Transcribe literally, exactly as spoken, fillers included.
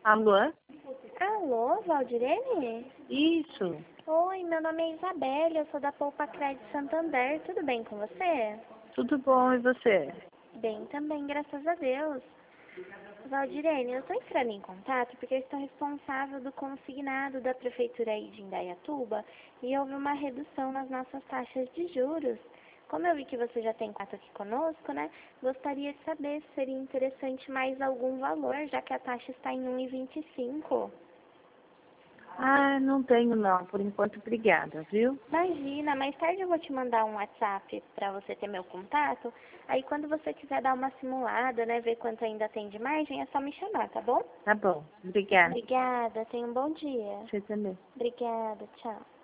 Alô? Alô, Valdirene? Isso. Oi, meu nome é Isabelle, eu sou da Poupa Crédito Santander. Tudo bem com você? Tudo bom, e você? Bem também, graças a Deus. Valdirene, eu estou entrando em contato porque eu estou responsável do consignado da Prefeitura aí de Indaiatuba e houve uma redução nas nossas taxas de juros. Como eu vi que você já tem contato aqui conosco, né? Gostaria de saber se seria interessante mais algum valor, já que a taxa está em um vírgula vinte e cinco. Ah, não tenho não, por enquanto, obrigada, viu? Imagina, mais tarde eu vou te mandar um WhatsApp para você ter meu contato. Aí quando você quiser dar uma simulada, né, ver quanto ainda tem de margem, é só me chamar, tá bom? Tá bom, obrigada. Obrigada, tenha um bom dia. Você também. Obrigada, tchau.